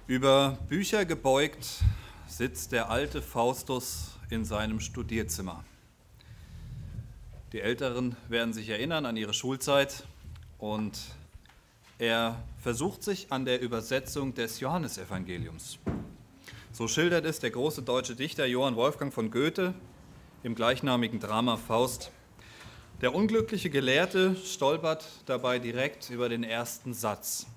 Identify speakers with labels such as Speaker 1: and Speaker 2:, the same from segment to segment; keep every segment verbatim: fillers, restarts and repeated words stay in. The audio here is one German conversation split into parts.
Speaker 1: Über Bücher gebeugt sitzt der alte Faustus in seinem Studierzimmer. Die Älteren werden sich erinnern an ihre Schulzeit und er versucht sich an der Übersetzung des Johannesevangeliums. So schildert es der große deutsche Dichter Johann Wolfgang von Goethe im gleichnamigen Drama Faust. Der unglückliche Gelehrte stolpert dabei direkt über den ersten Satz.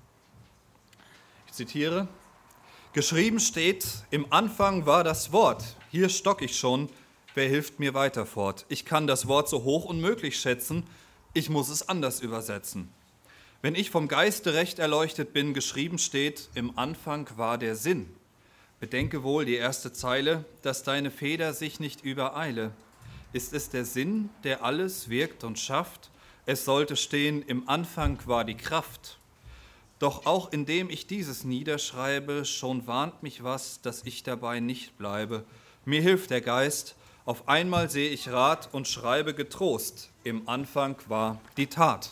Speaker 1: Ich zitiere: Geschrieben steht, im Anfang war das Wort, hier stock ich schon, wer hilft mir weiter fort? Ich kann das Wort so hoch unmöglich schätzen, ich muss es anders übersetzen. Wenn ich vom Geiste recht erleuchtet bin, geschrieben steht, im Anfang war der Sinn. Bedenke wohl die erste Zeile, dass deine Feder sich nicht übereile. Ist es der Sinn, der alles wirkt und schafft? Es sollte stehen, im Anfang war die Kraft. Doch auch indem ich dieses niederschreibe, schon warnt mich was, dass ich dabei nicht bleibe. Mir hilft der Geist, auf einmal sehe ich Rat und schreibe getrost, im Anfang war die Tat.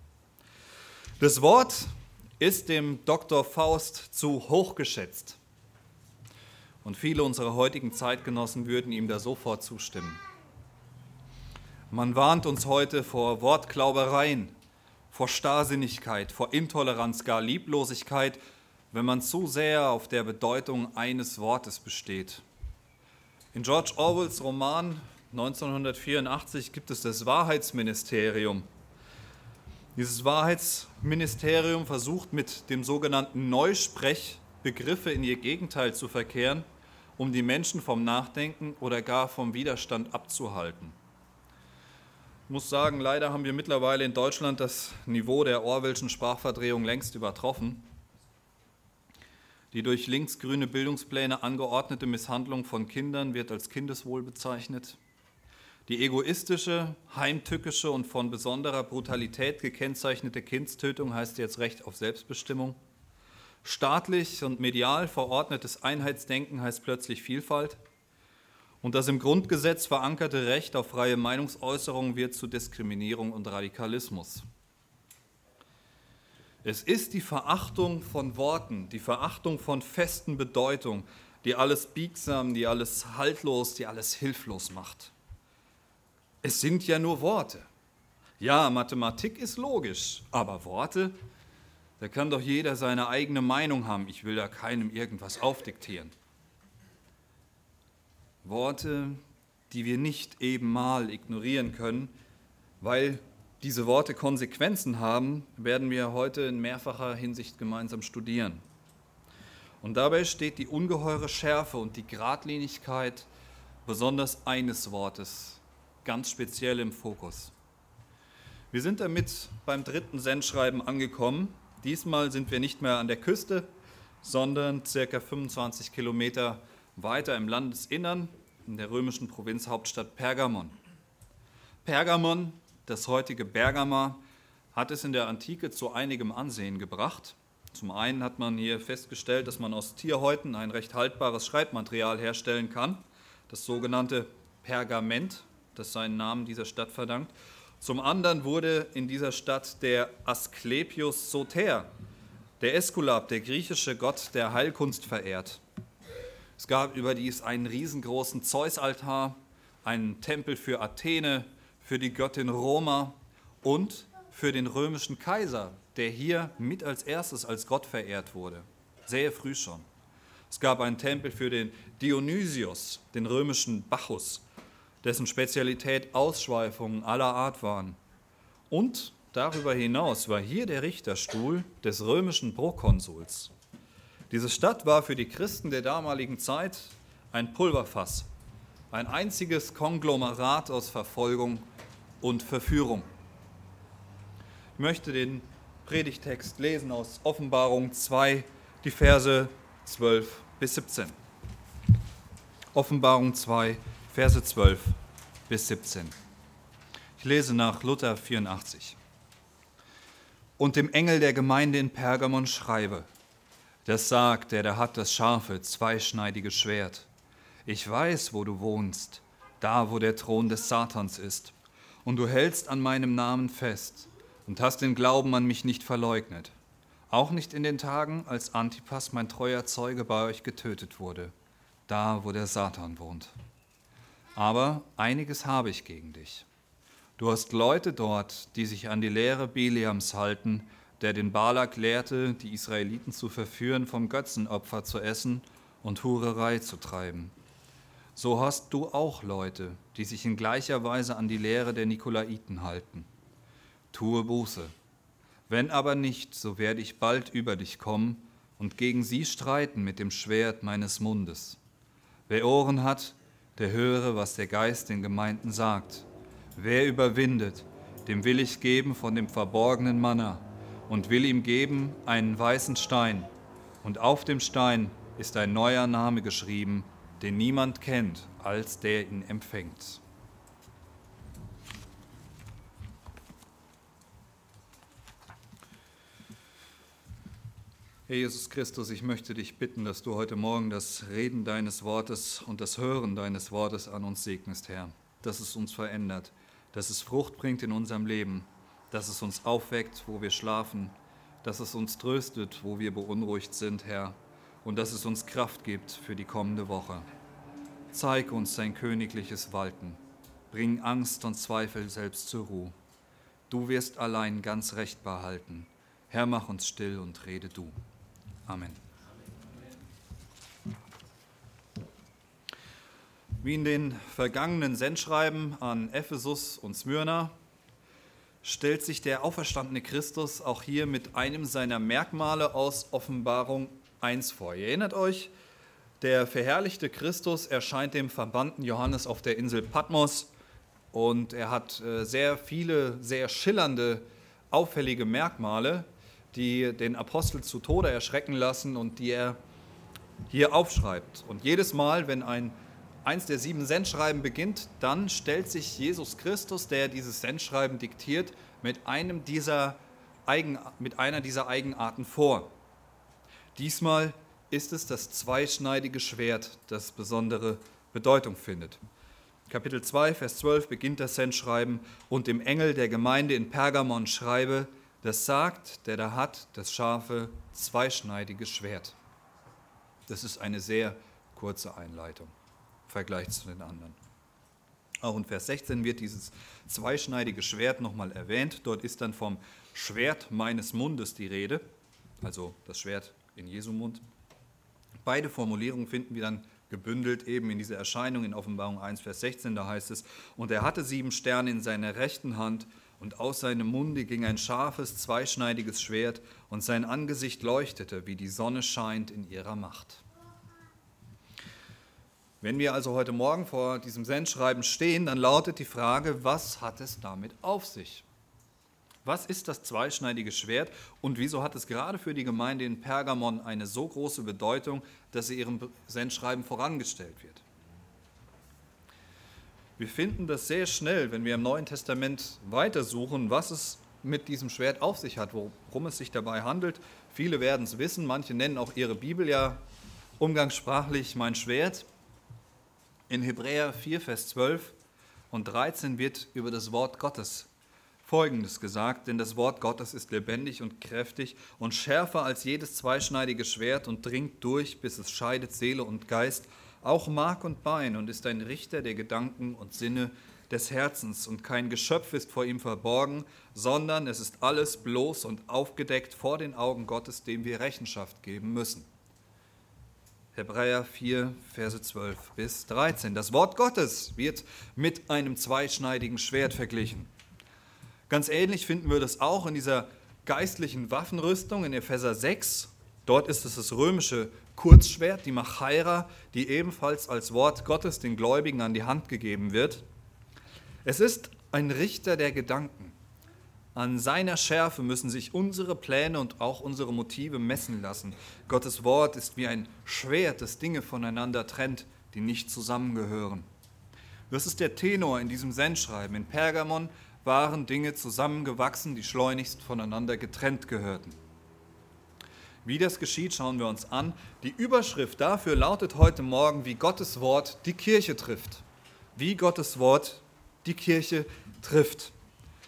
Speaker 1: Das Wort ist dem Doktor Faust zu hoch geschätzt. Und viele unserer heutigen Zeitgenossen würden ihm da sofort zustimmen. Man warnt uns heute vor Wortklaubereien, vor Starrsinnigkeit, vor Intoleranz, gar Lieblosigkeit, wenn man zu sehr auf der Bedeutung eines Wortes besteht. In George Orwells Roman neunzehnhundertvierundachtzig gibt es das Wahrheitsministerium. Dieses Wahrheitsministerium versucht mit dem sogenannten Neusprech Begriffe in ihr Gegenteil zu verkehren, um die Menschen vom Nachdenken oder gar vom Widerstand abzuhalten. Ich muss sagen, leider haben wir mittlerweile in Deutschland das Niveau der Orwellschen Sprachverdrehung längst übertroffen. Die durch linksgrüne Bildungspläne angeordnete Misshandlung von Kindern wird als Kindeswohl bezeichnet. Die egoistische, heimtückische und von besonderer Brutalität gekennzeichnete Kindstötung heißt jetzt Recht auf Selbstbestimmung. Staatlich und medial verordnetes Einheitsdenken heißt plötzlich Vielfalt. Und das im Grundgesetz verankerte Recht auf freie Meinungsäußerung wird zu Diskriminierung und Radikalismus. Es ist die Verachtung von Worten, die Verachtung von festen Bedeutung, die alles biegsam, die alles haltlos, die alles hilflos macht. Es sind ja nur Worte. Ja, Mathematik ist logisch, aber Worte, da kann doch jeder seine eigene Meinung haben. Ich will da keinem irgendwas aufdiktieren. Worte, die wir nicht eben mal ignorieren können, weil diese Worte Konsequenzen haben, werden wir heute in mehrfacher Hinsicht gemeinsam studieren. Und dabei steht die ungeheure Schärfe und die Geradlinigkeit besonders eines Wortes ganz speziell im Fokus. Wir sind damit beim dritten Sendschreiben angekommen. Diesmal sind wir nicht mehr an der Küste, sondern circa fünfundzwanzig Kilometer weiter im Landesinnern, in der römischen Provinzhauptstadt Pergamon. Pergamon, das heutige Bergama, hat es in der Antike zu einigem Ansehen gebracht. Zum einen hat man hier festgestellt, dass man aus Tierhäuten ein recht haltbares Schreibmaterial herstellen kann, das sogenannte Pergament, das seinen Namen dieser Stadt verdankt. Zum anderen wurde in dieser Stadt der Asklepios Soter, der Äskulap, der griechische Gott der Heilkunst, verehrt. Es gab überdies einen riesengroßen Zeus-Altar, einen Tempel für Athene, für die Göttin Roma und für den römischen Kaiser, der hier mit als erstes als Gott verehrt wurde, sehr früh schon. Es gab einen Tempel für den Dionysios, den römischen Bacchus, dessen Spezialität Ausschweifungen aller Art waren. Und darüber hinaus war hier der Richterstuhl des römischen Prokonsuls. Diese Stadt war für die Christen der damaligen Zeit ein Pulverfass, ein einziges Konglomerat aus Verfolgung und Verführung. Ich möchte den Predigtext lesen aus Offenbarung zwei, die Verse zwölf bis siebzehn. Offenbarung zwei, Verse zwölf bis siebzehn. Ich lese nach Luther vierundachtzig. Und dem Engel der Gemeinde in Pergamon schreibe: Das sagt, der da hat das scharfe, zweischneidige Schwert. Ich weiß, wo du wohnst, da, wo der Thron des Satans ist. Und du hältst an meinem Namen fest und hast den Glauben an mich nicht verleugnet. Auch nicht in den Tagen, als Antipas, mein treuer Zeuge, bei euch getötet wurde, da, wo der Satan wohnt. Aber einiges habe ich gegen dich. Du hast Leute dort, die sich an die Lehre Bileams halten, der den Balak lehrte, die Israeliten zu verführen, vom Götzenopfer zu essen und Hurerei zu treiben. So hast du auch Leute, die sich in gleicher Weise an die Lehre der Nikolaiten halten. Tue Buße. Wenn aber nicht, so werde ich bald über dich kommen und gegen sie streiten mit dem Schwert meines Mundes. Wer Ohren hat, der höre, was der Geist den Gemeinden sagt. Wer überwindet, dem will ich geben von dem verborgenen Manna und will ihm geben einen weißen Stein. Und auf dem Stein ist ein neuer Name geschrieben, den niemand kennt, als der ihn empfängt. Herr Jesus Christus, ich möchte dich bitten, dass du heute Morgen das Reden deines Wortes und das Hören deines Wortes an uns segnest, Herr. Dass es uns verändert, dass es Frucht bringt in unserem Leben, dass es uns aufweckt, wo wir schlafen, dass es uns tröstet, wo wir beunruhigt sind, Herr, und dass es uns Kraft gibt für die kommende Woche. Zeig uns dein königliches Walten, bring Angst und Zweifel selbst zur Ruhe. Du wirst allein ganz recht behalten. Herr, mach uns still und rede du. Amen. Wie in den vergangenen Sendschreiben an Ephesus und Smyrna stellt sich der auferstandene Christus auch hier mit einem seiner Merkmale aus Offenbarung eins vor. Ihr erinnert euch, der verherrlichte Christus erscheint dem verbannten Johannes auf der Insel Patmos und er hat sehr viele, sehr schillernde, auffällige Merkmale, die den Apostel zu Tode erschrecken lassen und die er hier aufschreibt. Und jedes Mal, wenn ein eins der sieben Sendschreiben beginnt, dann stellt sich Jesus Christus, der dieses Sendschreiben diktiert, mit, einem dieser Eigen, mit einer dieser Eigenarten vor. Diesmal ist es das zweischneidige Schwert, das besondere Bedeutung findet. Kapitel zwei, Vers zwölf beginnt das Sendschreiben: Und dem Engel der Gemeinde in Pergamon schreibe, das sagt, der da hat das scharfe, zweischneidige Schwert. Das ist eine sehr kurze Einleitung im Vergleich zu den anderen. Auch in Vers sechzehn wird dieses zweischneidige Schwert nochmal erwähnt. Dort ist dann vom Schwert meines Mundes die Rede, also das Schwert in Jesu Mund. Beide Formulierungen finden wir dann gebündelt eben in dieser Erscheinung in Offenbarung eins, Vers sechzehn. Da heißt es: Und er hatte sieben Sterne in seiner rechten Hand, und aus seinem Munde ging ein scharfes, zweischneidiges Schwert, und sein Angesicht leuchtete, wie die Sonne scheint in ihrer Macht. Wenn wir also heute Morgen vor diesem Sendschreiben stehen, dann lautet die Frage, was hat es damit auf sich? Was ist das zweischneidige Schwert und wieso hat es gerade für die Gemeinde in Pergamon eine so große Bedeutung, dass sie ihrem Sendschreiben vorangestellt wird? Wir finden das sehr schnell, wenn wir im Neuen Testament weitersuchen, was es mit diesem Schwert auf sich hat, worum es sich dabei handelt. Viele werden es wissen, manche nennen auch ihre Bibel ja umgangssprachlich mein Schwert. In Hebräer vier, Vers zwölf und dreizehn wird über das Wort Gottes Folgendes gesagt: Denn das Wort Gottes ist lebendig und kräftig und schärfer als jedes zweischneidige Schwert und dringt durch, bis es scheidet Seele und Geist, auch Mark und Bein, und ist ein Richter der Gedanken und Sinne des Herzens. Und kein Geschöpf ist vor ihm verborgen, sondern es ist alles bloß und aufgedeckt vor den Augen Gottes, dem wir Rechenschaft geben müssen. Hebräer vier, Verse zwölf bis dreizehn. Das Wort Gottes wird mit einem zweischneidigen Schwert verglichen. Ganz ähnlich finden wir das auch in dieser geistlichen Waffenrüstung in Epheser sechs. Dort ist es das römische Kurzschwert, die Machaira, die ebenfalls als Wort Gottes den Gläubigen an die Hand gegeben wird. Es ist ein Richter der Gedanken. An seiner Schärfe müssen sich unsere Pläne und auch unsere Motive messen lassen. Gottes Wort ist wie ein Schwert, das Dinge voneinander trennt, die nicht zusammengehören. Das ist der Tenor in diesem Sendschreiben. In Pergamon waren Dinge zusammengewachsen, die schleunigst voneinander getrennt gehörten. Wie das geschieht, schauen wir uns an. Die Überschrift dafür lautet heute Morgen, wie Gottes Wort die Kirche trifft. Wie Gottes Wort die Kirche trifft.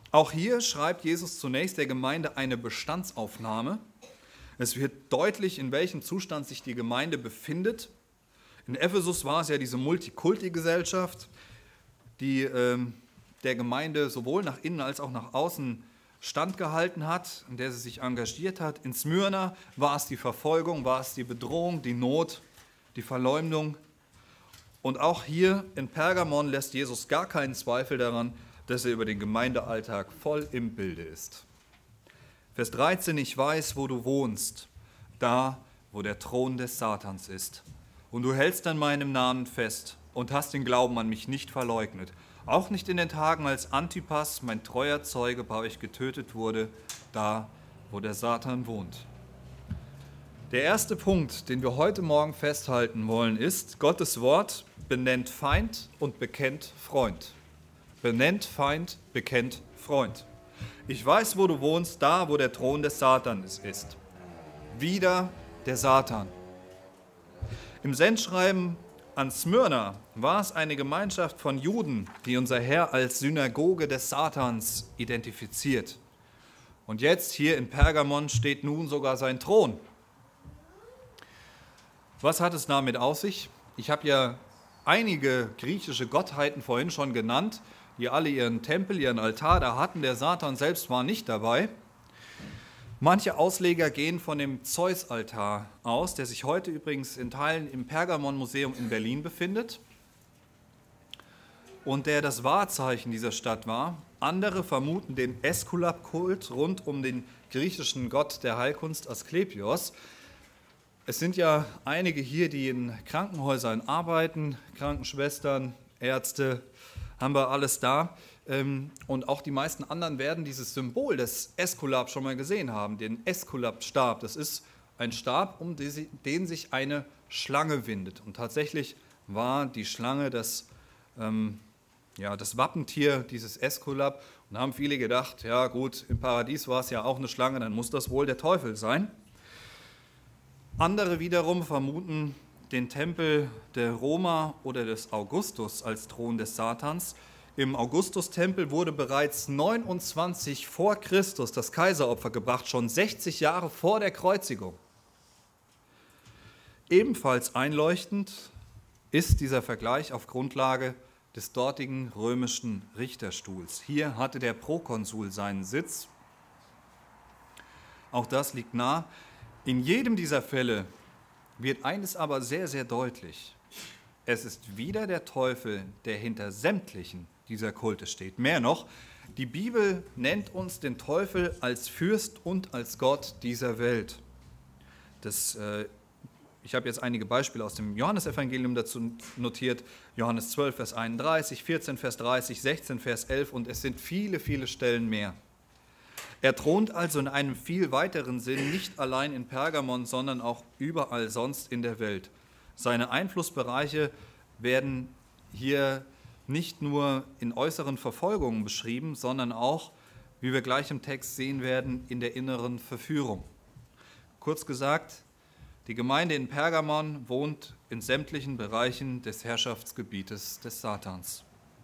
Speaker 1: Auch hier schreibt Jesus zunächst der Gemeinde eine Bestandsaufnahme. Es wird deutlich, in welchem Zustand sich die Gemeinde befindet. In Ephesus war es ja diese Multikulti-Gesellschaft, die ähm, der Gemeinde sowohl nach innen als auch nach außen standgehalten hat, in der sie sich engagiert hat. In Smyrna war es die Verfolgung, war es die Bedrohung, die Not, die Verleumdung. Und auch hier in Pergamon lässt Jesus gar keinen Zweifel daran, dass er über den Gemeindealltag voll im Bilde ist. Vers dreizehn, ich weiß, wo du wohnst, da, wo der Thron des Satans ist. Und du hältst an meinem Namen fest und hast den Glauben an mich nicht verleugnet. Auch nicht in den Tagen, als Antipas, mein treuer Zeuge, bei euch getötet wurde, da, wo der Satan wohnt. Der erste Punkt, den wir heute Morgen festhalten wollen, ist, Gottes Wort benennt Feind und bekennt Freund. Benennt Feind, bekennt Freund. Ich weiß, wo du wohnst, da, wo der Thron des Satans ist. Wieder der Satan. Im Sendschreiben an Smyrna war es eine Gemeinschaft von Juden, die unser Herr als Synagoge des Satans identifiziert. Und jetzt hier in Pergamon steht nun sogar sein Thron. Was hat es damit auf sich? Ich habe ja einige griechische Gottheiten vorhin schon genannt, die alle ihren Tempel, ihren Altar da hatten. Der Satan selbst war nicht dabei. Manche Ausleger gehen von dem Zeus-Altar aus, der sich heute übrigens in Teilen im Pergamon-Museum in Berlin befindet und der das Wahrzeichen dieser Stadt war. Andere vermuten den Äskulap-Kult rund um den griechischen Gott der Heilkunst Asklepios. Es sind ja einige hier, die in Krankenhäusern arbeiten, Krankenschwestern, Ärzte, haben wir alles da. Und auch die meisten anderen werden dieses Symbol des Äskulap schon mal gesehen haben, den Äskulap-Stab. Das ist ein Stab, um den sich eine Schlange windet. Und tatsächlich war die Schlange das, ähm, ja, das Wappentier dieses Äskulap. Und da haben viele gedacht, ja gut, im Paradies war es ja auch eine Schlange, dann muss das wohl der Teufel sein. Andere wiederum vermuten den Tempel der Roma oder des Augustus als Thron des Satans. Im Augustustempel wurde bereits neunundzwanzig vor Christus das Kaiseropfer gebracht, schon sechzig Jahre vor der Kreuzigung. Ebenfalls einleuchtend ist dieser Vergleich auf Grundlage des dortigen römischen Richterstuhls. Hier hatte der Prokonsul seinen Sitz. Auch das liegt nah. In jedem dieser Fälle wird eines aber sehr, sehr deutlich. Es ist wieder der Teufel, der hinter sämtlichen dieser Kulte steht. Mehr noch, die Bibel nennt uns den Teufel als Fürst und als Gott dieser Welt. Das, äh, ich habe jetzt einige Beispiele aus dem Johannesevangelium dazu notiert. Johannes zwölf, Vers einunddreißig, vierzehn, Vers dreißig, sechzehn, Vers elf und es sind viele, viele Stellen mehr. Er thront also in einem viel weiteren Sinn nicht allein in Pergamon, sondern auch überall sonst in der Welt. Seine Einflussbereiche werden hier nicht nur in äußeren Verfolgungen beschrieben, sondern auch, wie wir gleich im Text sehen werden, in der inneren Verführung. Kurz gesagt, die Gemeinde in Pergamon wohnt in sämtlichen Bereichen des Herrschaftsgebietes des Satans.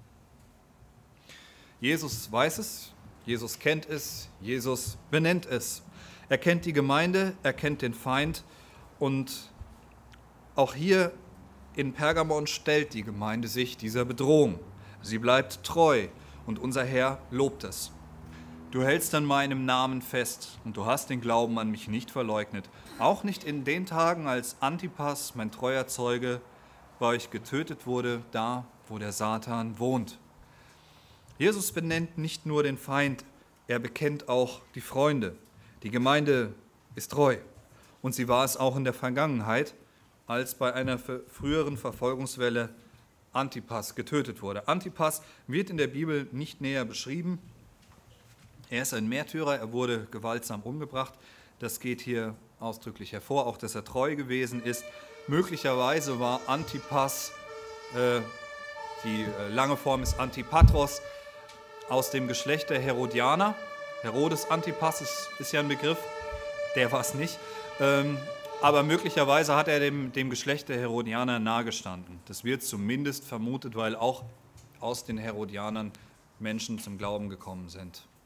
Speaker 1: Jesus weiß es, Jesus kennt es, Jesus benennt es. Er kennt die Gemeinde, er kennt den Feind und auch hier in Pergamon stellt die Gemeinde sich dieser Bedrohung. Sie bleibt treu und unser Herr lobt es. Du hältst an meinem Namen fest und du hast den Glauben an mich nicht verleugnet. Auch nicht in den Tagen, als Antipas, mein treuer Zeuge, bei euch getötet wurde, da, wo der Satan wohnt. Jesus benennt nicht nur den Feind, er bekennt auch die Freunde. Die Gemeinde ist treu und sie war es auch in der Vergangenheit, als bei einer früheren Verfolgungswelle Antipas getötet wurde. Antipas wird in der Bibel nicht näher beschrieben. Er ist ein Märtyrer, er wurde gewaltsam umgebracht. Das geht hier ausdrücklich hervor, auch dass er treu gewesen ist. Möglicherweise war Antipas, äh, die lange Form ist Antipatros, aus dem Geschlecht der Herodianer. Herodes Antipas ist, ist ja ein Begriff, der war es nicht. Ähm, aber möglicherweise hat er dem, dem Geschlecht der Herodianer nahegestanden. Das wird zumindest vermutet, weil auch aus den Herodianern Menschen zum Glauben gekommen sind.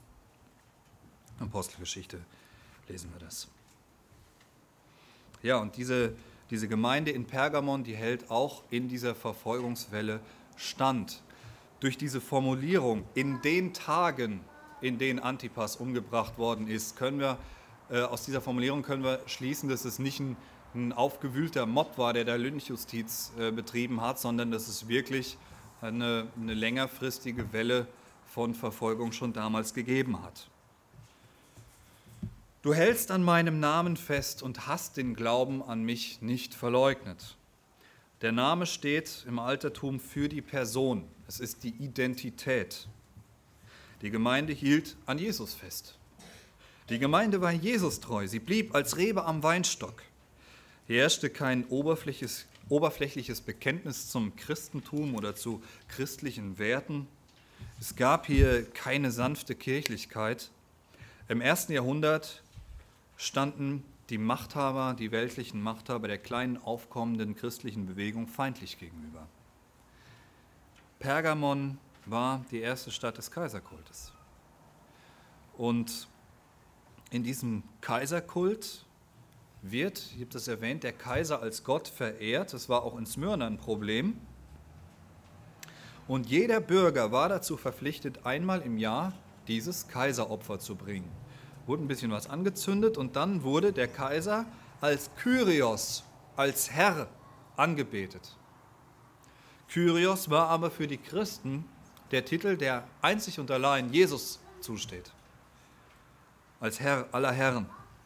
Speaker 1: Apostelgeschichte lesen wir das. Ja, und diese, diese Gemeinde in Pergamon, die hält auch in dieser Verfolgungswelle stand. Durch diese Formulierung, in den Tagen, in denen Antipas umgebracht worden ist, können wir, äh, aus dieser Formulierung können wir schließen, dass es nicht ein, ein aufgewühlter Mob war, der da Lynchjustiz äh, betrieben hat, sondern dass es wirklich eine, eine längerfristige Welle von Verfolgung schon damals gegeben hat. Du hältst an meinem Namen fest und hast den Glauben an mich nicht verleugnet. Der Name steht im Altertum für die Person. Es ist die Identität. Die Gemeinde hielt an Jesus fest. Die Gemeinde war Jesus treu. Sie blieb als Rebe am Weinstock. Hier herrschte kein oberflächliches, oberflächliches Bekenntnis zum Christentum oder zu christlichen Werten. Es gab hier keine sanfte Kirchlichkeit. Im ersten Jahrhundert standen die Machthaber, die weltlichen Machthaber der kleinen aufkommenden christlichen Bewegung feindlich gegenüber. Pergamon war die erste Stadt des Kaiserkultes. Und in diesem Kaiserkult wird, ich habe das erwähnt, der Kaiser als Gott verehrt. Das war auch in Smyrna ein Problem. Und jeder Bürger war dazu verpflichtet, einmal im Jahr dieses Kaiseropfer zu bringen. Wurde ein bisschen was angezündet und dann wurde der Kaiser als Kyrios, als Herr angebetet. Kyrios war aber für die Christen der Titel, der einzig und allein Jesus zusteht, als Herr aller Herren.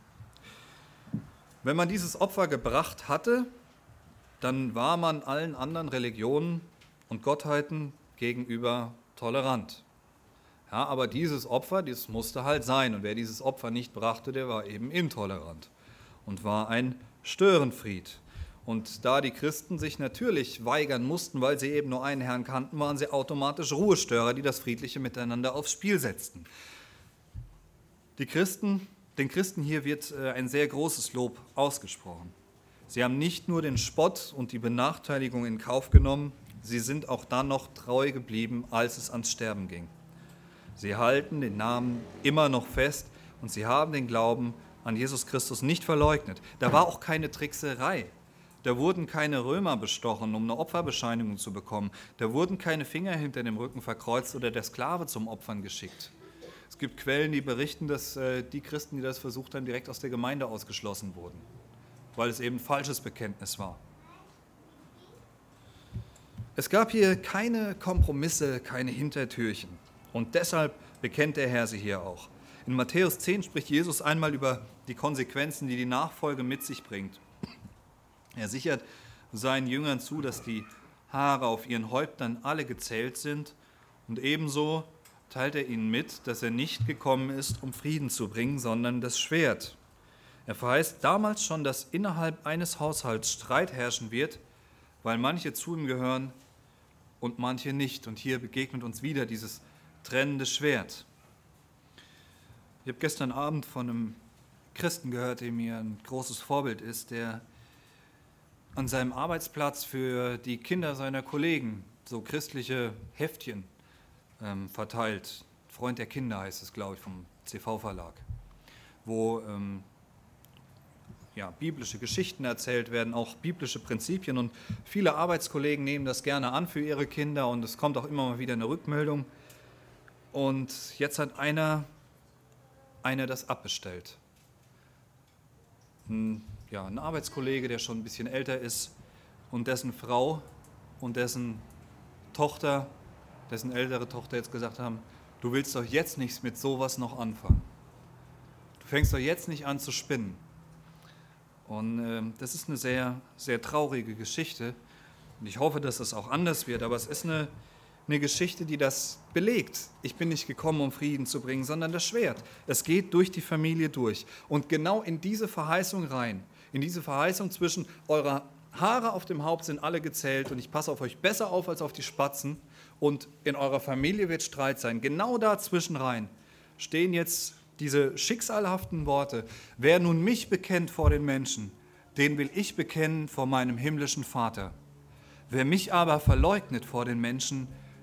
Speaker 1: Wenn man dieses Opfer gebracht hatte, dann war man allen anderen Religionen und Gottheiten gegenüber tolerant. Ja, aber dieses Opfer, das musste halt sein. Und wer dieses Opfer nicht brachte, der war eben intolerant und war ein Störenfried. Und da die Christen sich natürlich weigern mussten, weil sie eben nur einen Herrn kannten, waren sie automatisch Ruhestörer, die das friedliche Miteinander aufs Spiel setzten. Die Christen, den Christen hier wird ein sehr großes Lob ausgesprochen. Sie haben nicht nur den Spott und die Benachteiligung in Kauf genommen, sie sind auch dann noch treu geblieben, als es ans Sterben ging. Sie halten den Namen immer noch fest und sie haben den Glauben an Jesus Christus nicht verleugnet. Da war auch keine Trickserei. Da wurden keine Römer bestochen, um eine Opferbescheinigung zu bekommen. Da wurden keine Finger hinter dem Rücken verkreuzt oder der Sklave zum Opfern geschickt. Es gibt Quellen, die berichten, dass äh, die Christen, die das versucht haben, direkt aus der Gemeinde ausgeschlossen wurden, weil es eben ein falsches Bekenntnis war. Es gab hier keine Kompromisse, keine Hintertürchen. Und deshalb bekennt der Herr sie hier auch. In Matthäus zehn spricht Jesus einmal über die Konsequenzen, die die Nachfolge mit sich bringt. Er sichert seinen Jüngern zu, dass die Haare auf ihren Häuptern alle gezählt sind. Und ebenso teilt er ihnen mit, dass er nicht gekommen ist, um Frieden zu bringen, sondern das Schwert. Er verheißt damals schon, dass innerhalb eines Haushalts Streit herrschen wird, weil manche zu ihm gehören und manche nicht. Und hier begegnet uns wieder dieses trennende Schwert. Ich habe gestern Abend von einem Christen gehört, der mir ein großes Vorbild ist, der an seinem Arbeitsplatz für die Kinder seiner Kollegen so christliche Heftchen ähm, verteilt. Freund der Kinder heißt es, glaube ich, vom C V-Verlag, wo ähm, ja, biblische Geschichten erzählt werden, auch biblische Prinzipien. Und viele Arbeitskollegen nehmen das gerne an für ihre Kinder und es kommt auch immer mal wieder eine Rückmeldung. Und jetzt hat einer, einer das abbestellt. Ein, ja, ein Arbeitskollege, der schon ein bisschen älter ist und dessen Frau und dessen Tochter, dessen ältere Tochter jetzt gesagt haben, du willst doch jetzt nichts mit sowas noch anfangen. Du fängst doch jetzt nicht an zu spinnen. Und äh, das ist eine sehr, sehr traurige Geschichte. Und ich hoffe, dass es auch anders wird, aber es ist eine Eine Geschichte, die das belegt. Ich bin nicht gekommen, um Frieden zu bringen, sondern das Schwert. Es geht durch die Familie durch. Und genau in diese Verheißung rein, in diese Verheißung zwischen eure Haare auf dem Haupt sind alle gezählt und ich passe auf euch besser auf als auf die Spatzen und in eurer Familie wird Streit sein. Genau dazwischen rein stehen jetzt diese schicksalhaften Worte. Wer nun mich bekennt vor den Menschen, den will ich bekennen vor meinem himmlischen Vater. Wer mich aber verleugnet vor den Menschen,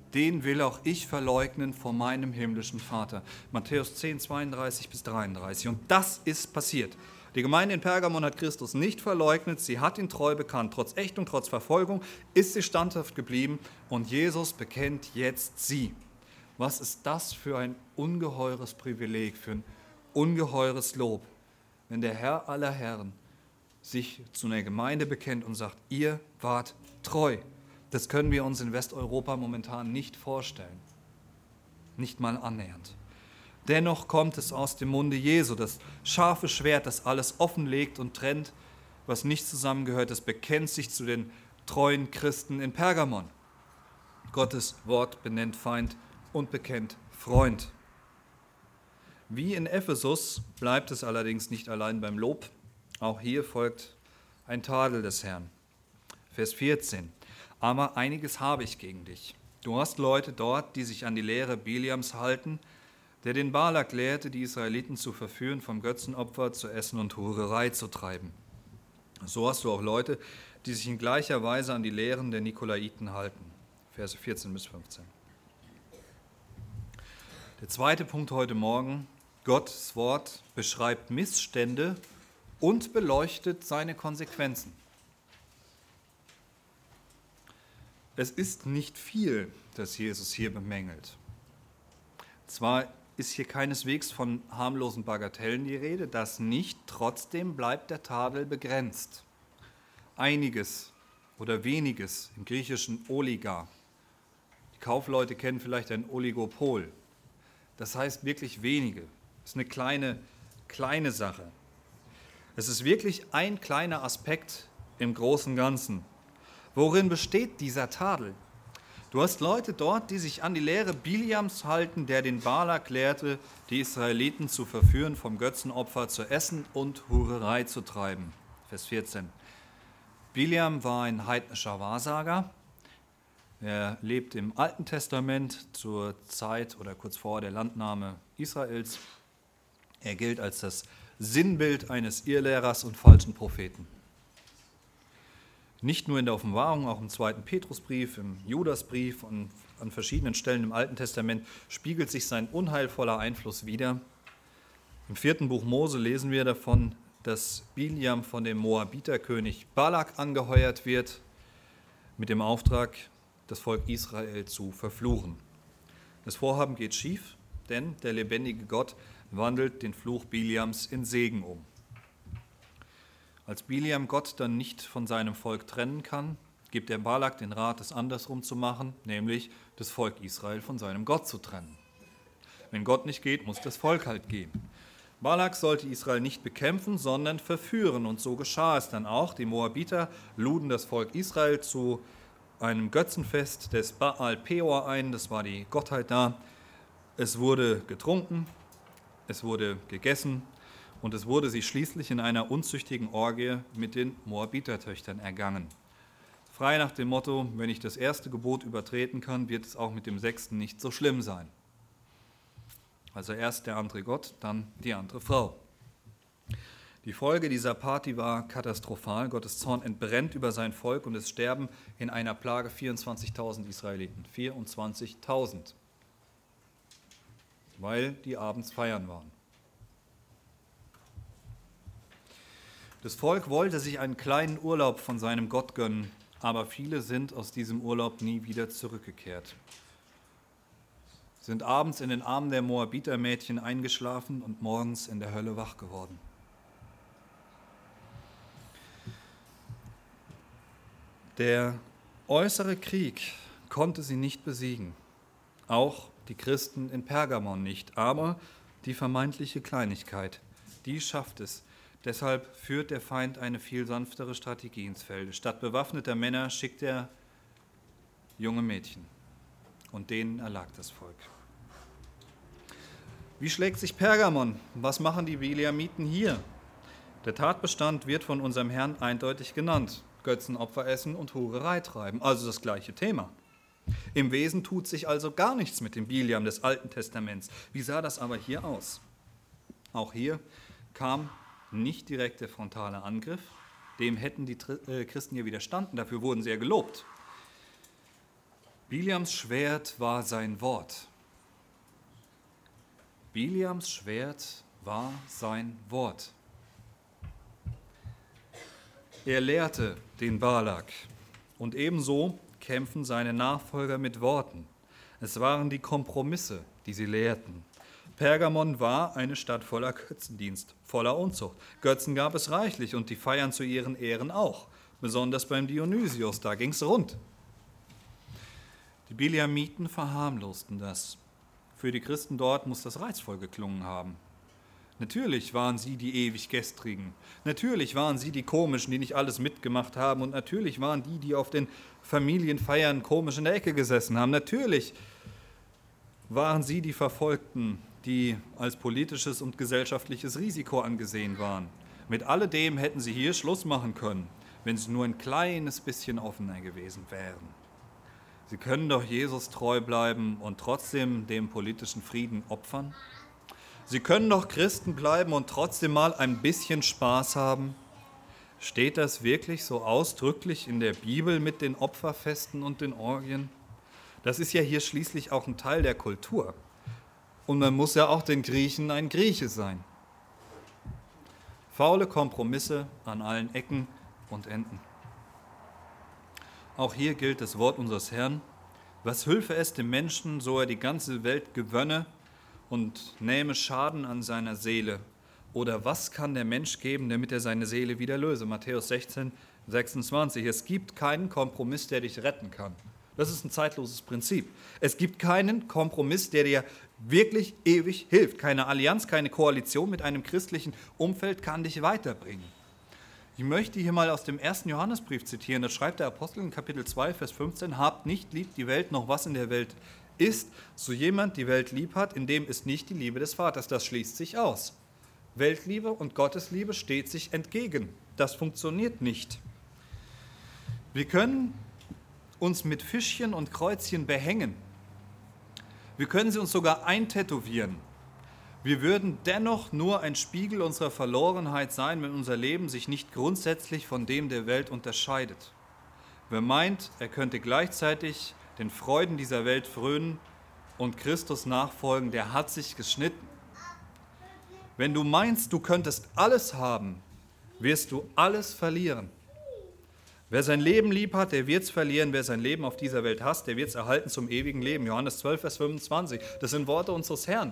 Speaker 1: den will auch ich verleugnen vor meinem himmlischen Vater. Matthäus zehn, zweiunddreißig bis dreiunddreißig. Und das ist passiert. Die Gemeinde in Pergamon hat Christus nicht verleugnet, sie hat ihn treu bekannt. Trotz Ächtung, trotz Verfolgung ist sie standhaft geblieben und Jesus bekennt jetzt sie. Was ist das für ein ungeheures Privileg, für ein ungeheures Lob, wenn der Herr aller Herren sich zu einer Gemeinde bekennt und sagt, ihr wart treu. Das können wir uns in Westeuropa momentan nicht vorstellen. Nicht mal annähernd. Dennoch kommt es aus dem Munde Jesu, das scharfe Schwert, das alles offenlegt und trennt, was nicht zusammengehört. Das bekennt sich zu den treuen Christen in Pergamon. Gottes Wort benennt Feind und bekennt Freund. Wie in Ephesus bleibt es allerdings nicht allein beim Lob. Auch hier folgt ein Tadel des Herrn. Vers vierzehn. Aber einiges habe ich gegen dich. Du hast Leute dort, die sich an die Lehre Biliams halten, der den Balak lehrte, die Israeliten zu verführen, vom Götzenopfer zu essen und Hurerei zu treiben. So hast du auch Leute, die sich in gleicher Weise an die Lehren der Nikolaiten halten. Verse vierzehn bis fünfzehn. Der zweite Punkt heute Morgen: Gottes Wort beschreibt Missstände und beleuchtet seine Konsequenzen. Es ist nicht viel, das Jesus hier bemängelt. Zwar ist hier keineswegs von harmlosen Bagatellen die Rede, das nicht, trotzdem bleibt der Tadel begrenzt. Einiges oder weniges, im Griechischen Oliga. Die Kaufleute kennen vielleicht ein Oligopol. Das heißt wirklich wenige. Das ist eine kleine, kleine Sache. Es ist wirklich ein kleiner Aspekt im großen Ganzen. Worin besteht dieser Tadel? Du hast Leute dort, die sich an die Lehre Biliams halten, der den Balak lehrte, die Israeliten zu verführen, vom Götzenopfer zu essen und Hurerei zu treiben. Vers vierzehn. Biliam war ein heidnischer Wahrsager. Er lebt im Alten Testament zur Zeit oder kurz vor der Landnahme Israels. Er gilt als das Sinnbild eines Irrlehrers und falschen Propheten. Nicht nur in der Offenbarung, auch im zweiten Petrusbrief, im Judasbrief und an verschiedenen Stellen im Alten Testament spiegelt sich sein unheilvoller Einfluss wider. Im vierten Buch Mose lesen wir davon, dass Biliam von dem Moabiterkönig Balak angeheuert wird, mit dem Auftrag, das Volk Israel zu verfluchen. Das Vorhaben geht schief, denn der lebendige Gott wandelt den Fluch Biliams in Segen um. Als Biliam Gott dann nicht von seinem Volk trennen kann, gibt er Balak den Rat, es andersrum zu machen, nämlich das Volk Israel von seinem Gott zu trennen. Wenn Gott nicht geht, muss das Volk halt gehen. Balak sollte Israel nicht bekämpfen, sondern verführen, und so geschah es dann auch. Die Moabiter luden das Volk Israel zu einem Götzenfest des Baal Peor ein, das war die Gottheit da. Es wurde getrunken, es wurde gegessen, und es wurde sie schließlich in einer unzüchtigen Orgie mit den Moabitertöchtern ergangen. Frei nach dem Motto, wenn ich das erste Gebot übertreten kann, wird es auch mit dem sechsten nicht so schlimm sein. Also erst der andere Gott, dann die andere Frau. Die Folge dieser Party war katastrophal. Gottes Zorn entbrennt über sein Volk und es sterben in einer Plage vierundzwanzigtausend Israeliten. vierundzwanzigtausend. Weil die abends feiern waren. Das Volk wollte sich einen kleinen Urlaub von seinem Gott gönnen, aber viele sind aus diesem Urlaub nie wieder zurückgekehrt. Sind abends in den Armen der Moabitermädchen eingeschlafen und morgens in der Hölle wach geworden. Der äußere Krieg konnte sie nicht besiegen, auch die Christen in Pergamon nicht, aber die vermeintliche Kleinigkeit, die schafft es. Deshalb führt der Feind eine viel sanftere Strategie ins Feld. Statt bewaffneter Männer schickt er junge Mädchen. Und denen erlag das Volk. Wie schlägt sich Pergamon? Was machen die Biliamiten hier? Der Tatbestand wird von unserem Herrn eindeutig genannt. Götzenopfer essen und Hurerei treiben. Also das gleiche Thema. Im Wesen tut sich also gar nichts mit dem Biliam des Alten Testaments. Wie sah das aber hier aus? Auch hier kam nicht direkt der frontale Angriff, dem hätten die Christen hier widerstanden, dafür wurden sie ja gelobt. Biliams Schwert war sein Wort. Biliams Schwert war sein Wort. Er lehrte den Balak und ebenso kämpfen seine Nachfolger mit Worten. Es waren die Kompromisse, die sie lehrten. Pergamon war eine Stadt voller Götzendienst, voller Unzucht. Götzen gab es reichlich und die Feiern zu ihren Ehren auch. Besonders beim Dionysius, da ging's rund. Die Biliamiten verharmlosten das. Für die Christen dort muss das reizvoll geklungen haben. Natürlich waren sie die ewig Gestrigen. Natürlich waren sie die Komischen, die nicht alles mitgemacht haben. Und natürlich waren die, die auf den Familienfeiern komisch in der Ecke gesessen haben. Natürlich waren sie die Verfolgten, die als politisches und gesellschaftliches Risiko angesehen waren. Mit alledem hätten sie hier Schluss machen können, wenn sie nur ein kleines bisschen offener gewesen wären. Sie können doch Jesus treu bleiben und trotzdem dem politischen Frieden opfern. Sie können doch Christen bleiben und trotzdem mal ein bisschen Spaß haben. Steht das wirklich so ausdrücklich in der Bibel mit den Opferfesten und den Orgien? Das ist ja hier schließlich auch ein Teil der Kultur. Und man muss ja auch den Griechen ein Grieche sein. Faule Kompromisse an allen Ecken und Enden. Auch hier gilt das Wort unseres Herrn: Was hülfe es dem Menschen, so er die ganze Welt gewönne und nähme Schaden an seiner Seele? Oder was kann der Mensch geben, damit er seine Seele wieder löse? Matthäus sechzehn, sechsundzwanzig. Es gibt keinen Kompromiss, der dich retten kann. Das ist ein zeitloses Prinzip. Es gibt keinen Kompromiss, der dir wirklich ewig hilft. Keine Allianz, keine Koalition mit einem christlichen Umfeld kann dich weiterbringen. Ich möchte hier mal aus dem ersten Johannesbrief zitieren. Da schreibt der Apostel in Kapitel zwei, Vers fünfzehn: Habt nicht lieb die Welt, noch was in der Welt ist. So jemand die Welt lieb hat, in dem ist nicht die Liebe des Vaters. Das schließt sich aus. Weltliebe und Gottesliebe steht sich entgegen. Das funktioniert nicht. Wir können uns mit Fischchen und Kreuzchen behängen. Wir können sie uns sogar eintätowieren. Wir würden dennoch nur ein Spiegel unserer Verlorenheit sein, wenn unser Leben sich nicht grundsätzlich von dem der Welt unterscheidet. Wer meint, er könnte gleichzeitig den Freuden dieser Welt frönen und Christus nachfolgen, der hat sich geschnitten. Wenn du meinst, du könntest alles haben, wirst du alles verlieren. Wer sein Leben lieb hat, der wird es verlieren. Wer sein Leben auf dieser Welt hasst, der wird es erhalten zum ewigen Leben. Johannes zwölf, Vers fünfundzwanzig. Das sind Worte unseres Herrn.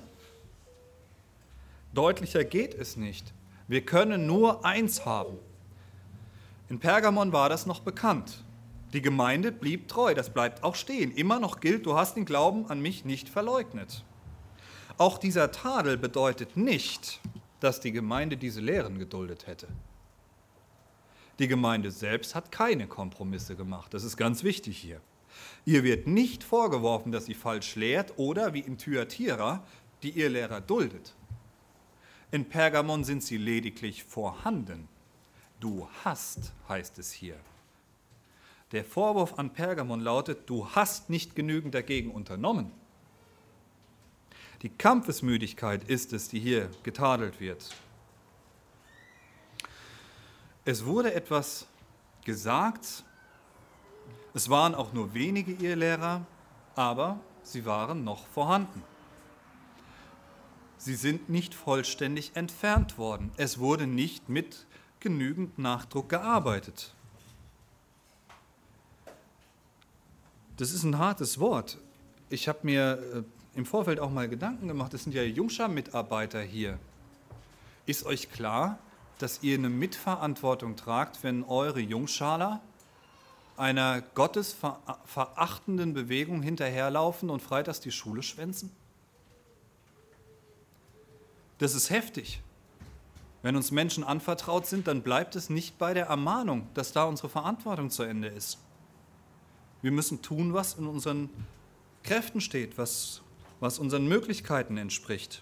Speaker 1: Deutlicher geht es nicht. Wir können nur eins haben. In Pergamon war das noch bekannt. Die Gemeinde blieb treu, das bleibt auch stehen. Immer noch gilt, du hast den Glauben an mich nicht verleugnet. Auch dieser Tadel bedeutet nicht, dass die Gemeinde diese Lehren geduldet hätte. Die Gemeinde selbst hat keine Kompromisse gemacht. Das ist ganz wichtig hier. Ihr wird nicht vorgeworfen, dass sie falsch lehrt oder, wie in Thyatira, die Irrlehrer duldet. In Pergamon sind sie lediglich vorhanden. Du hast, heißt es hier. Der Vorwurf an Pergamon lautet: Du hast nicht genügend dagegen unternommen. Die Kampfesmüdigkeit ist es, die hier getadelt wird. Es wurde etwas gesagt, es waren auch nur wenige Irrlehrer, aber sie waren noch vorhanden. Sie sind nicht vollständig entfernt worden. Es wurde nicht mit genügend Nachdruck gearbeitet. Das ist ein hartes Wort. Ich habe mir im Vorfeld auch mal Gedanken gemacht, es sind ja Jungschar-Mitarbeiter hier. Ist euch klar, dass ihr eine Mitverantwortung tragt, wenn eure Jungschaler einer gottesverachtenden Bewegung hinterherlaufen und freitags die Schule schwänzen? Das ist heftig. Wenn uns Menschen anvertraut sind, dann bleibt es nicht bei der Ermahnung, dass da unsere Verantwortung zu Ende ist. Wir müssen tun, was in unseren Kräften steht, was, was unseren Möglichkeiten entspricht.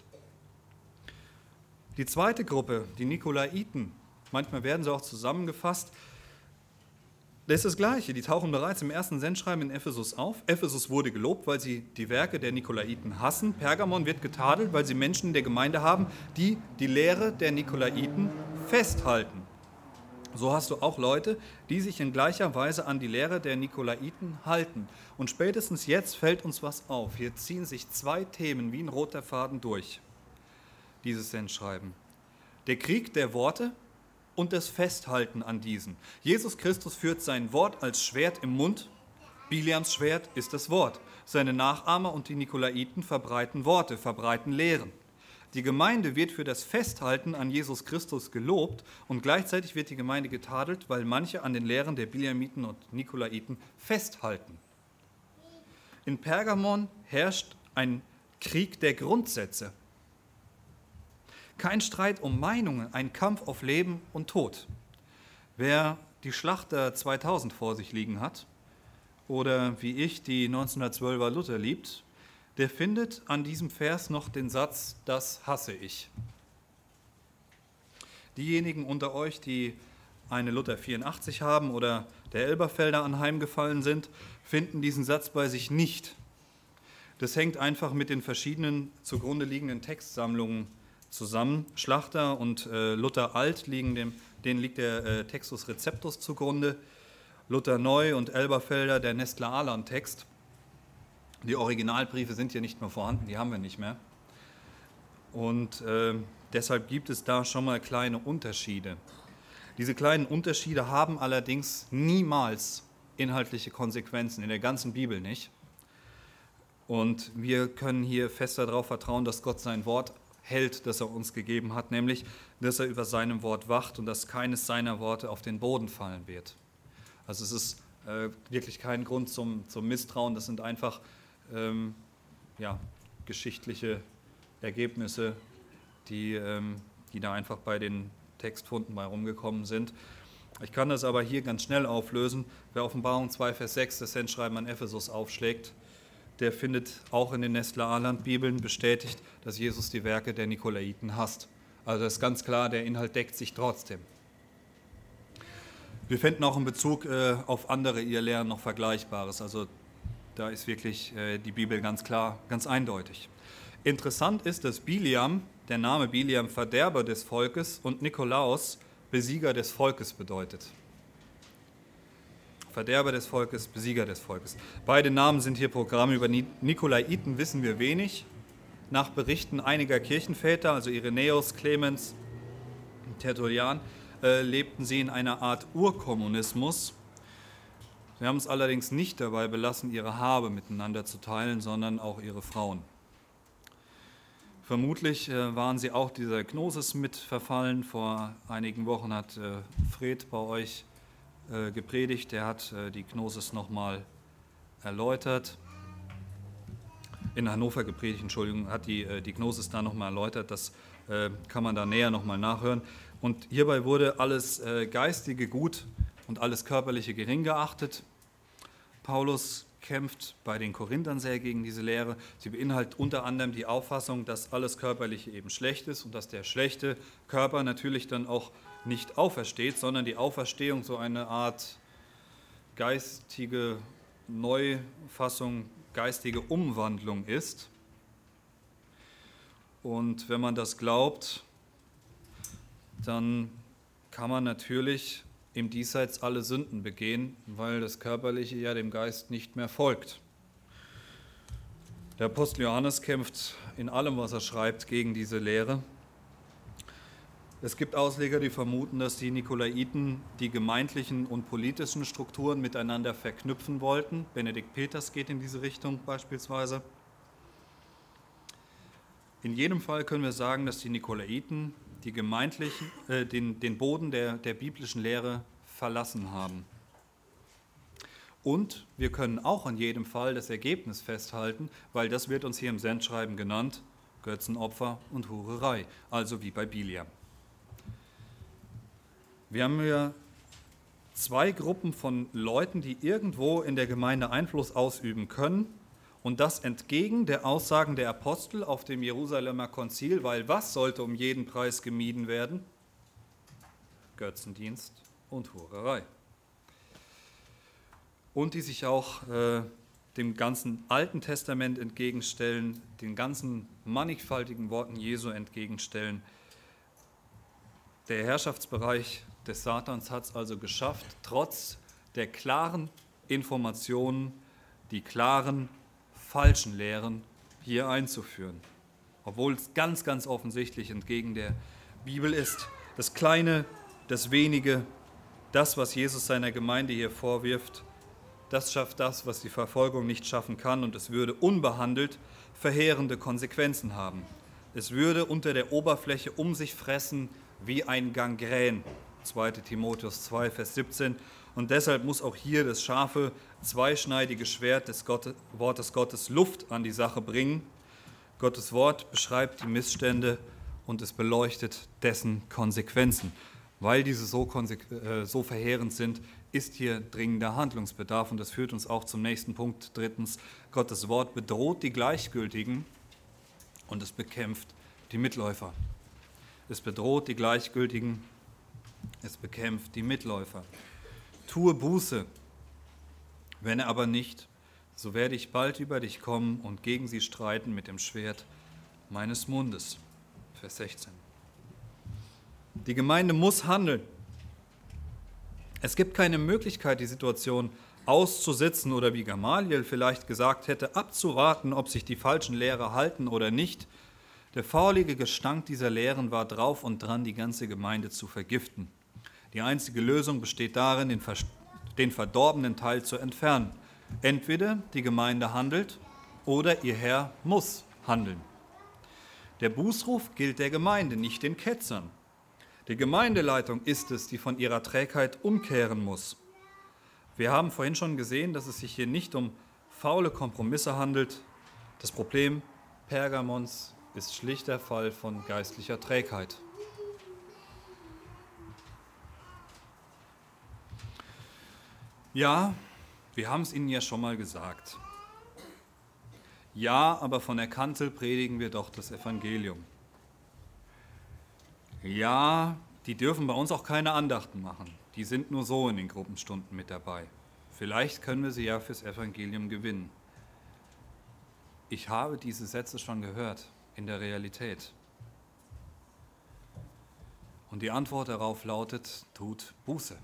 Speaker 1: Die zweite Gruppe, die Nikolaiten, manchmal werden sie auch zusammengefasst, das ist das Gleiche. Die tauchen bereits im ersten Sendschreiben in Ephesus auf. Ephesus wurde gelobt, weil sie die Werke der Nikolaiten hassen. Pergamon wird getadelt, weil sie Menschen in der Gemeinde haben, die die Lehre der Nikolaiten festhalten. So hast du auch Leute, die sich in gleicher Weise an die Lehre der Nikolaiten halten. Und spätestens jetzt fällt uns was auf. Hier ziehen sich zwei Themen wie ein roter Faden durch, dieses Sendschreiben. Der Krieg der Worte und das Festhalten an diesen. Jesus Christus führt sein Wort als Schwert im Mund. Biliams Schwert ist das Wort. Seine Nachahmer und die Nikolaiten verbreiten Worte, verbreiten Lehren. Die Gemeinde wird für das Festhalten an Jesus Christus gelobt und gleichzeitig wird die Gemeinde getadelt, weil manche an den Lehren der Biliamiten und Nikolaiten festhalten. In Pergamon herrscht ein Krieg der Grundsätze. Kein Streit um Meinungen, ein Kampf auf Leben und Tod. Wer die Schlachter zweitausend vor sich liegen hat oder wie ich die neunzehnhundertzwölfer Luther liebt, der findet an diesem Vers noch den Satz, das hasse ich. Diejenigen unter euch, die eine Luther vierundachtzig haben oder der Elberfelder anheimgefallen sind, finden diesen Satz bei sich nicht. Das hängt einfach mit den verschiedenen zugrunde liegenden Textsammlungen zusammen. Schlachter und äh, Luther Alt, liegen dem, denen liegt der äh, Textus Receptus zugrunde. Luther Neu und Elberfelder der Nestler-Aland-Text. Die Originalbriefe sind hier nicht mehr vorhanden, die haben wir nicht mehr. Und äh, deshalb gibt es da schon mal kleine Unterschiede. Diese kleinen Unterschiede haben allerdings niemals inhaltliche Konsequenzen, in der ganzen Bibel nicht. Und wir können hier fest darauf vertrauen, dass Gott sein Wort hält, das er uns gegeben hat, nämlich, dass er über seinem Wort wacht und dass keines seiner Worte auf den Boden fallen wird. Also es ist äh, wirklich kein Grund zum, zum Misstrauen, das sind einfach Ähm, ja, geschichtliche Ergebnisse, die, ähm, die da einfach bei den Textfunden bei rumgekommen sind. Ich kann das aber hier ganz schnell auflösen. Wer Offenbarung zwei, Vers sechs, das Sendschreiben an Ephesus aufschlägt, der findet auch in den Nestler-Aland-Bibeln bestätigt, dass Jesus die Werke der Nikolaiten hasst. Also das ist ganz klar, der Inhalt deckt sich trotzdem. Wir finden auch in Bezug äh, auf andere Irrlehren noch Vergleichbares. Also da ist wirklich äh, die Bibel ganz klar, ganz eindeutig. Interessant ist, dass Biliam, der Name Biliam Verderber des Volkes und Nikolaus Besieger des Volkes bedeutet. Verderber des Volkes, Besieger des Volkes. Beide Namen sind hier Programm. Über Nikolaiten wissen wir wenig. Nach Berichten einiger Kirchenväter, also Irenäus, Clemens, Tertullian, äh, lebten sie in einer Art Urkommunismus. Sie haben es allerdings nicht dabei belassen, ihre Habe miteinander zu teilen, sondern auch ihre Frauen. Vermutlich äh, waren sie auch dieser Gnosis mit verfallen. Vor einigen Wochen hat äh, Fred bei euch äh, gepredigt, der hat äh, die Gnosis nochmal erläutert. In Hannover gepredigt, Entschuldigung, hat die, äh, die Gnosis da nochmal erläutert. Das äh, kann man da näher nochmal nachhören. Und hierbei wurde alles äh, Geistige gut und alles Körperliche gering geachtet. Paulus kämpft bei den Korinthern sehr gegen diese Lehre. Sie beinhaltet unter anderem die Auffassung, dass alles Körperliche eben schlecht ist und dass der schlechte Körper natürlich dann auch nicht aufersteht, sondern die Auferstehung so eine Art geistige Neufassung, geistige Umwandlung ist. Und wenn man das glaubt, dann kann man natürlich im Diesseits alle Sünden begehen, weil das Körperliche ja dem Geist nicht mehr folgt. Der Apostel Johannes kämpft in allem, was er schreibt, gegen diese Lehre. Es gibt Ausleger, die vermuten, dass die Nikolaiten die gemeindlichen und politischen Strukturen miteinander verknüpfen wollten. Benedikt Peters geht in diese Richtung beispielsweise. In jedem Fall können wir sagen, dass die Nikolaiten die gemeindlichen, äh, den, den Boden der, der biblischen Lehre verlassen haben. Und wir können auch in jedem Fall das Ergebnis festhalten, weil das wird uns hier im Sendschreiben genannt, Götzenopfer und Hurerei, also wie bei Biliam. Wir haben hier zwei Gruppen von Leuten, die irgendwo in der Gemeinde Einfluss ausüben können, und das entgegen der Aussagen der Apostel auf dem Jerusalemer Konzil, weil was sollte um jeden Preis gemieden werden? Götzendienst und Hurerei. Und die sich auch äh, dem ganzen Alten Testament entgegenstellen, den ganzen mannigfaltigen Worten Jesu entgegenstellen. Der Herrschaftsbereich des Satans hat es also geschafft, trotz der klaren Informationen, die klaren, falschen Lehren hier einzuführen. Obwohl es ganz, ganz offensichtlich entgegen der Bibel ist. Das Kleine, das Wenige, das, was Jesus seiner Gemeinde hier vorwirft, das schafft das, was die Verfolgung nicht schaffen kann, und es würde unbehandelt verheerende Konsequenzen haben. Es würde unter der Oberfläche um sich fressen wie ein Gangrän. zweiter Timotheus zwei, Vers siebzehn. Und deshalb muss auch hier das scharfe, zweischneidige Schwert des Gott, Wortes Gottes Luft an die Sache bringen. Gottes Wort beschreibt die Missstände und es beleuchtet dessen Konsequenzen. Weil diese so, äh, so verheerend sind, ist hier dringender Handlungsbedarf. Und das führt uns auch zum nächsten Punkt. Drittens, Gottes Wort bedroht die Gleichgültigen und es bekämpft die Mitläufer. Es bedroht die Gleichgültigen, es bekämpft die Mitläufer. Tue Buße, wenn aber nicht, so werde ich bald über dich kommen und gegen sie streiten mit dem Schwert meines Mundes. Vers sechzehn. Die Gemeinde muss handeln. Es gibt keine Möglichkeit, die Situation auszusitzen oder, wie Gamaliel vielleicht gesagt hätte, abzuwarten, ob sich die falschen Lehrer halten oder nicht. Der faulige Gestank dieser Lehren war drauf und dran, die ganze Gemeinde zu vergiften. Die einzige Lösung besteht darin, den, den verdorbenen Teil zu entfernen. Entweder die Gemeinde handelt oder ihr Herr muss handeln. Der Bußruf gilt der Gemeinde, nicht den Ketzern. Die Gemeindeleitung ist es, die von ihrer Trägheit umkehren muss. Wir haben vorhin schon gesehen, dass es sich hier nicht um faule Kompromisse handelt. Das Problem Pergamons ist schlicht der Fall von geistlicher Trägheit. Ja, wir haben es Ihnen ja schon mal gesagt. Ja, aber von der Kanzel predigen wir doch das Evangelium. Ja, die dürfen bei uns auch keine Andachten machen. Die sind nur so in den Gruppenstunden mit dabei. Vielleicht können wir sie ja fürs Evangelium gewinnen. Ich habe diese Sätze schon gehört in der Realität. Und die Antwort darauf lautet, tut Buße.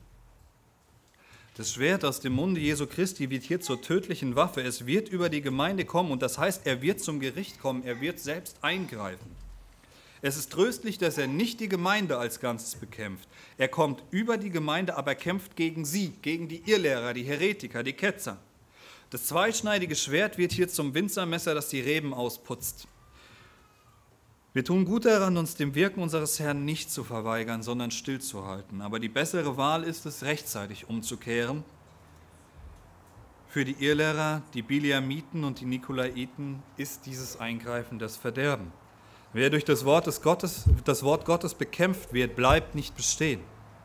Speaker 1: Das Schwert aus dem Munde Jesu Christi wird hier zur tödlichen Waffe. Es wird über die Gemeinde kommen und das heißt, er wird zum Gericht kommen, er wird selbst eingreifen. Es ist tröstlich, dass er nicht die Gemeinde als Ganzes bekämpft. Er kommt über die Gemeinde, aber kämpft gegen sie, gegen die Irrlehrer, die Heretiker, die Ketzer. Das zweischneidige Schwert wird hier zum Winzermesser, das die Reben ausputzt. Wir tun gut daran, uns dem Wirken unseres Herrn nicht zu verweigern, sondern stillzuhalten. Aber die bessere Wahl ist es, rechtzeitig umzukehren. Für die Irrlehrer, die Biliamiten und die Nikolaiten ist dieses Eingreifen das Verderben. Wer durch das Wort des Gottes, das Wort Gottes bekämpft wird, bleibt nicht bestehen.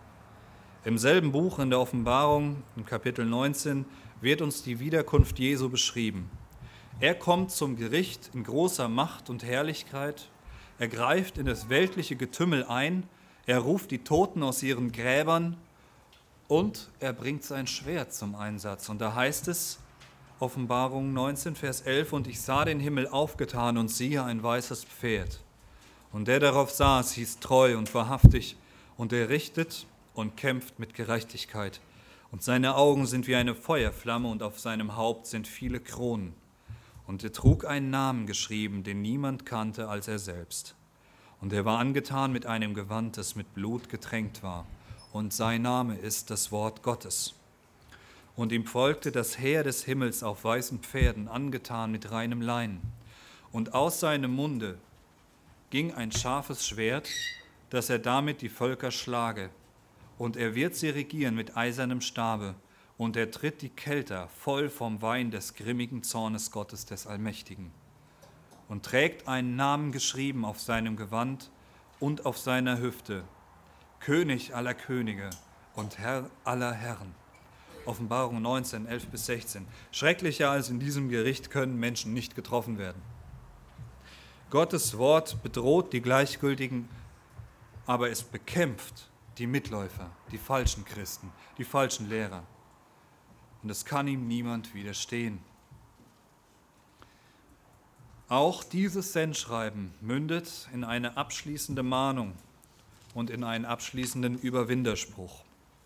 Speaker 1: Im selben Buch in der Offenbarung, im Kapitel neunzehn, wird uns die Wiederkunft Jesu beschrieben. Er kommt zum Gericht in großer Macht und Herrlichkeit. Er greift in das weltliche Getümmel ein. Er ruft die Toten aus ihren Gräbern und er bringt sein Schwert zum Einsatz. Und da heißt es, Offenbarung neunzehn, Vers elf, und ich sah den Himmel aufgetan und siehe ein weißes Pferd. Und der darauf saß, hieß treu und wahrhaftig, und er richtet und kämpft mit Gerechtigkeit. Und seine Augen sind wie eine Feuerflamme und auf seinem Haupt sind viele Kronen. Und er trug einen Namen geschrieben, den niemand kannte als er selbst. Und er war angetan mit einem Gewand, das mit Blut getränkt war. Und sein Name ist das Wort Gottes. Und ihm folgte das Heer des Himmels auf weißen Pferden, angetan mit reinem Leinen. Und aus seinem Munde ging ein scharfes Schwert, dass er damit die Völker schlage. Und er wird sie regieren mit eisernem Stabe. Und er tritt die Kelter voll vom Wein des grimmigen Zornes Gottes des Allmächtigen. Und trägt einen Namen geschrieben auf seinem Gewand und auf seiner Hüfte. König aller Könige und Herr aller Herren. Offenbarung neunzehn, elf bis sechzehn. Schrecklicher als in diesem Gericht können Menschen nicht getroffen werden. Gottes Wort bedroht die Gleichgültigen, aber es bekämpft die Mitläufer, die falschen Christen, die falschen Lehrer. Und es kann ihm niemand widerstehen. Auch dieses Sendschreiben mündet in eine abschließende Mahnung und in einen abschließenden Überwinderspruch.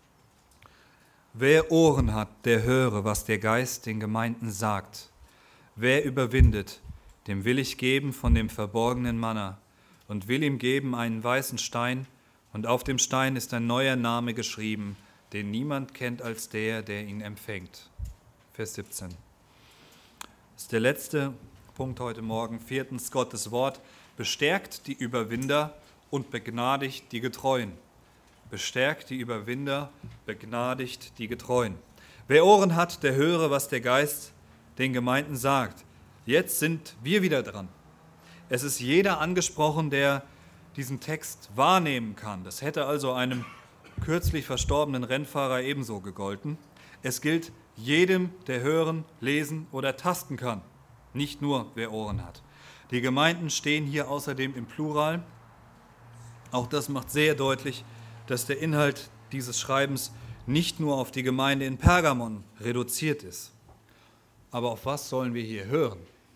Speaker 1: Wer Ohren hat, der höre, was der Geist den Gemeinden sagt. Wer überwindet, dem will ich geben von dem verborgenen Manna und will ihm geben einen weißen Stein, und auf dem Stein ist ein neuer Name geschrieben, den niemand kennt als der, der ihn empfängt. Vers siebzehn. Das ist der letzte Punkt heute Morgen. Viertens, Gottes Wort bestärkt die Überwinder und begnadigt die Getreuen. Bestärkt die Überwinder, begnadigt die Getreuen. Wer Ohren hat, der höre, was der Geist den Gemeinden sagt. Jetzt sind wir wieder dran. Es ist jeder angesprochen, der diesen Text wahrnehmen kann. Das hätte also einem kürzlich verstorbenen Rennfahrer ebenso gegolten. Es gilt jedem, der hören, lesen oder tasten kann, nicht nur wer Ohren hat. Die Gemeinden stehen hier außerdem im Plural. Auch das macht sehr deutlich, dass der Inhalt dieses Schreibens nicht nur auf die Gemeinde in Pergamon reduziert ist. Aber auf was sollen wir hier hören?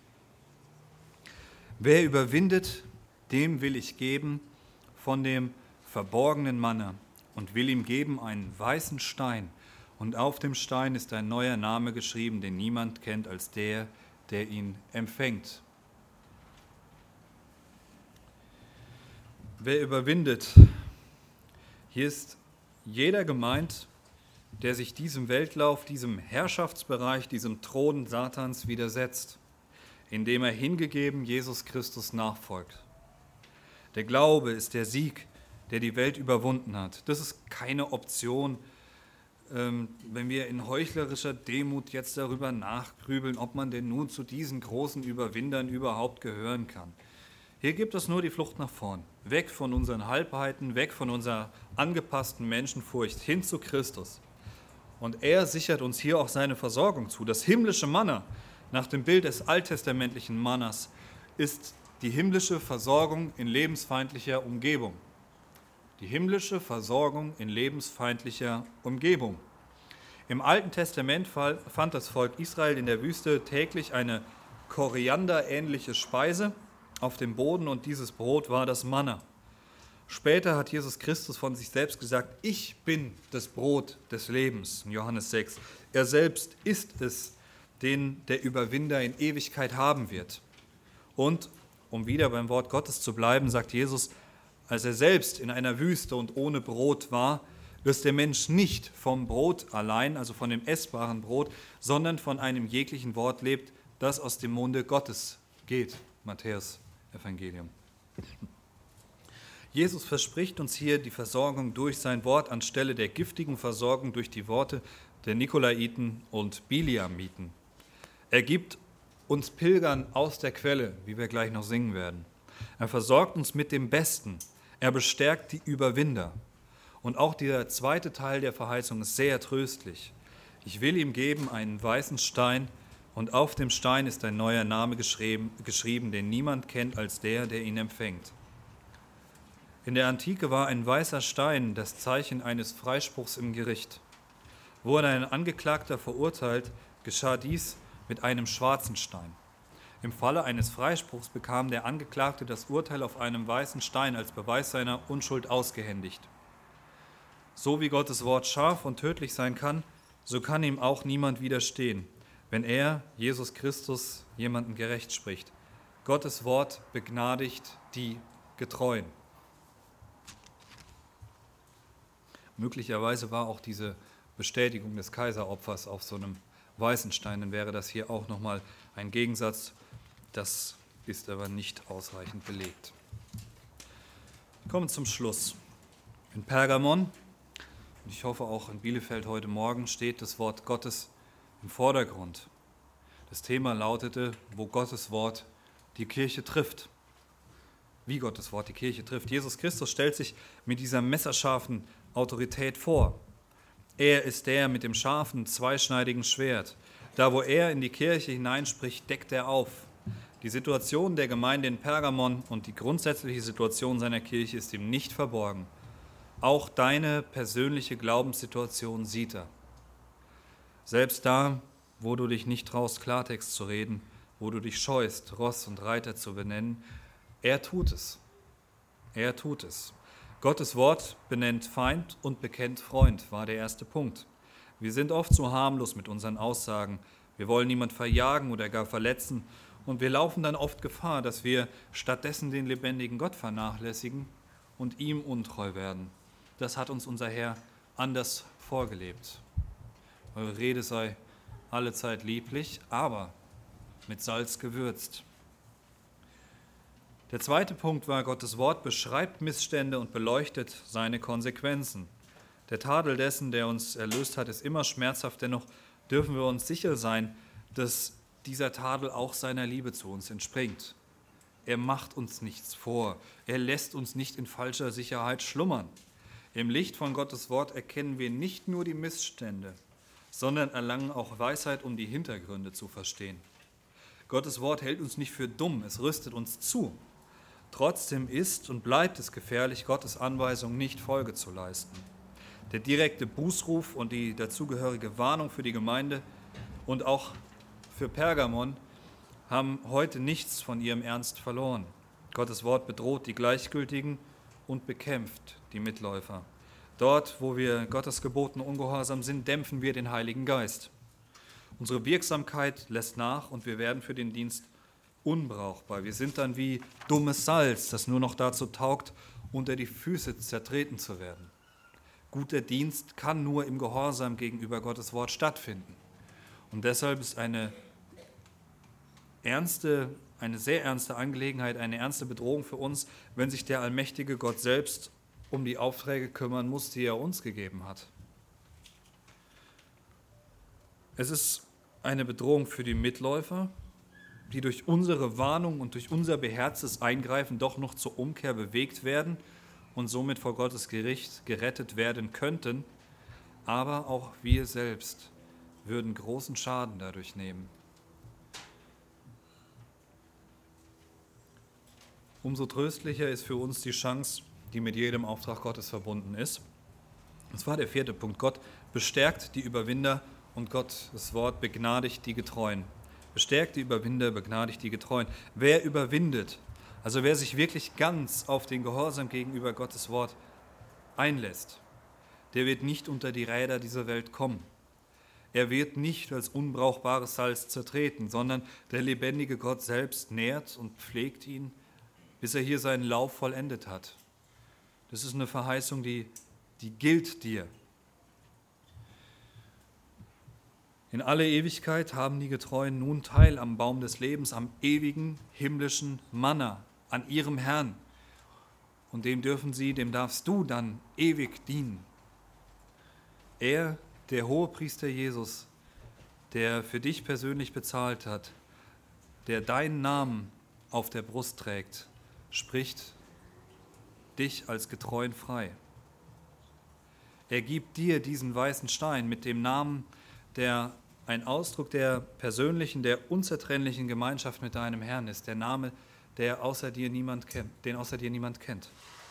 Speaker 1: Wer überwindet, dem will ich geben von dem verborgenen Manna und will ihm geben einen weißen Stein. Und auf dem Stein ist ein neuer Name geschrieben, den niemand kennt als der, der ihn empfängt. Wer überwindet? Hier ist jeder gemeint, der sich diesem Weltlauf, diesem Herrschaftsbereich, diesem Thron Satans widersetzt, indem er hingegeben Jesus Christus nachfolgt. Der Glaube ist der Sieg, der die Welt überwunden hat. Das ist keine Option, ähm, wenn wir in heuchlerischer Demut jetzt darüber nachgrübeln, ob man denn nun zu diesen großen Überwindern überhaupt gehören kann. Hier gibt es nur die Flucht nach vorn, weg von unseren Halbheiten, weg von unserer angepassten Menschenfurcht hin zu Christus. Und er sichert uns hier auch seine Versorgung zu. Das himmlische Manna, nach dem Bild des alttestamentlichen Mannas, ist die himmlische Versorgung in lebensfeindlicher Umgebung. Die himmlische Versorgung in lebensfeindlicher Umgebung. Im Alten Testament fand das Volk Israel in der Wüste täglich eine korianderähnliche Speise auf dem Boden und dieses Brot war das Manna. Später hat Jesus Christus von sich selbst gesagt, ich bin das Brot des Lebens, in Johannes sechs. Er selbst ist es, den der Überwinder in Ewigkeit haben wird. Und, um wieder beim Wort Gottes zu bleiben, sagt Jesus, als er selbst in einer Wüste und ohne Brot war, dass der Mensch nicht vom Brot allein, also von dem essbaren Brot, sondern von einem jeglichen Wort lebt, das aus dem Munde Gottes geht. Matthäus Evangelium. Jesus verspricht uns hier die Versorgung durch sein Wort anstelle der giftigen Versorgung durch die Worte der Nikolaiten und Biliamiten. Er gibt uns Pilgern aus der Quelle, wie wir gleich noch singen werden. Er versorgt uns mit dem Besten. Er bestärkt die Überwinder. Und auch der zweite Teil der Verheißung ist sehr tröstlich. Ich will ihm geben einen weißen Stein, und auf dem Stein ist ein neuer Name geschrieben, geschrieben, den niemand kennt als der, der ihn empfängt. In der Antike war ein weißer Stein das Zeichen eines Freispruchs im Gericht. Wurde ein Angeklagter verurteilt, geschah dies mit einem schwarzen Stein. Im Falle eines Freispruchs bekam der Angeklagte das Urteil auf einem weißen Stein als Beweis seiner Unschuld ausgehändigt. So wie Gottes Wort scharf und tödlich sein kann, so kann ihm auch niemand widerstehen, wenn er, Jesus Christus, jemanden gerecht spricht. Gottes Wort begnadigt die Getreuen. Möglicherweise war auch diese Bestätigung des Kaiseropfers auf so einem weißen Stein, dann wäre das hier auch nochmal ein Gegensatz. Das ist aber nicht ausreichend belegt. Wir kommen zum Schluss. In Pergamon, und ich hoffe auch in Bielefeld heute Morgen, steht das Wort Gottes im Vordergrund. Das Thema lautete, wo Gottes Wort die Kirche trifft. Wie Gottes Wort die Kirche trifft. Jesus Christus stellt sich mit dieser messerscharfen Autorität vor. Er ist der mit dem scharfen, zweischneidigen Schwert. Da, wo er in die Kirche hineinspricht, deckt er auf. Die Situation der Gemeinde in Pergamon und die grundsätzliche Situation seiner Kirche ist ihm nicht verborgen. Auch deine persönliche Glaubenssituation sieht er. Selbst da, wo du dich nicht traust, Klartext zu reden, wo du dich scheust, Ross und Reiter zu benennen, er tut es. Er tut es. Gottes Wort benennt Feind und bekennt Freund, war der erste Punkt. Wir sind oft so harmlos mit unseren Aussagen. Wir wollen niemand verjagen oder gar verletzen. Und wir laufen dann oft Gefahr, dass wir stattdessen den lebendigen Gott vernachlässigen und ihm untreu werden. Das hat uns unser Herr anders vorgelebt. Eure Rede sei allezeit lieblich, aber mit Salz gewürzt. Der zweite Punkt war, Gottes Wort beschreibt Missstände und beleuchtet seine Konsequenzen. Der Tadel dessen, der uns erlöst hat, ist immer schmerzhaft, dennoch dürfen wir uns sicher sein, dass dieser Tadel auch seiner Liebe zu uns entspringt. Er macht uns nichts vor, er lässt uns nicht in falscher Sicherheit schlummern. Im Licht von Gottes Wort erkennen wir nicht nur die Missstände, sondern erlangen auch Weisheit, um die Hintergründe zu verstehen. Gottes Wort hält uns nicht für dumm, es rüstet uns zu. Trotzdem ist und bleibt es gefährlich, Gottes Anweisung nicht Folge zu leisten. Der direkte Bußruf und die dazugehörige Warnung für die Gemeinde und auch für Pergamon haben heute nichts von ihrem Ernst verloren. Gottes Wort bedroht die Gleichgültigen und bekämpft die Mitläufer. Dort, wo wir Gottes Geboten ungehorsam sind, dämpfen wir den Heiligen Geist. Unsere Wirksamkeit lässt nach und wir werden für den Dienst unbrauchbar. Wir sind dann wie dummes Salz, das nur noch dazu taugt, unter die Füße zertreten zu werden. Guter Dienst kann nur im Gehorsam gegenüber Gottes Wort stattfinden. Und deshalb ist eine ernste, eine sehr ernste Angelegenheit, eine ernste Bedrohung für uns, wenn sich der allmächtige Gott selbst um die Aufträge kümmern muss, die er uns gegeben hat. Es ist eine Bedrohung für die Mitläufer, die durch unsere Warnung und durch unser beherztes Eingreifen doch noch zur Umkehr bewegt werden und somit vor Gottes Gericht gerettet werden könnten, aber auch wir selbst würden großen Schaden dadurch nehmen. Umso tröstlicher ist für uns die Chance, die mit jedem Auftrag Gottes verbunden ist. Das war der vierte Punkt. Gott bestärkt die Überwinder und Gottes Wort begnadigt die Getreuen. Bestärkt die Überwinder, begnadigt die Getreuen. Wer überwindet, also wer sich wirklich ganz auf den Gehorsam gegenüber Gottes Wort einlässt, der wird nicht unter die Räder dieser Welt kommen. Er wird nicht als unbrauchbares Salz zertreten, sondern der lebendige Gott selbst nährt und pflegt ihn, bis er hier seinen Lauf vollendet hat. Das ist eine Verheißung, die, die gilt dir. In alle Ewigkeit haben die Getreuen nun Teil am Baum des Lebens, am ewigen himmlischen Manna, an ihrem Herrn. Und dem dürfen sie, dem darfst du dann ewig dienen. Er, der Hohepriester Jesus, der für dich persönlich bezahlt hat, der deinen Namen auf der Brust trägt, spricht dich als Getreuen frei. Er gibt dir diesen weißen Stein mit dem Namen, der ein Ausdruck der persönlichen, der unzertrennlichen Gemeinschaft mit deinem Herrn ist, der Name, der außer dir niemand kennt, den außer dir niemand kennt.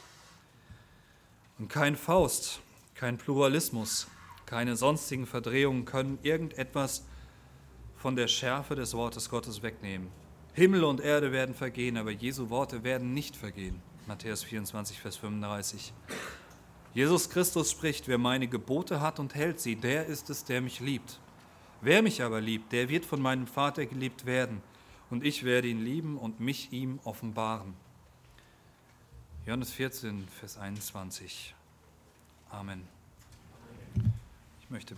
Speaker 1: Und kein Faust, kein Pluralismus, keine sonstigen Verdrehungen können irgendetwas von der Schärfe des Wortes Gottes wegnehmen. Himmel und Erde werden vergehen, aber Jesu Worte werden nicht vergehen. Matthäus vierundzwanzig, Vers fünfunddreißig. Jesus Christus spricht, wer meine Gebote hat und hält sie, der ist es, der mich liebt. Wer mich aber liebt, der wird von meinem Vater geliebt werden, und ich werde ihn lieben und mich ihm offenbaren. Johannes vierzehn, Vers einundzwanzig. Amen. Ich möchte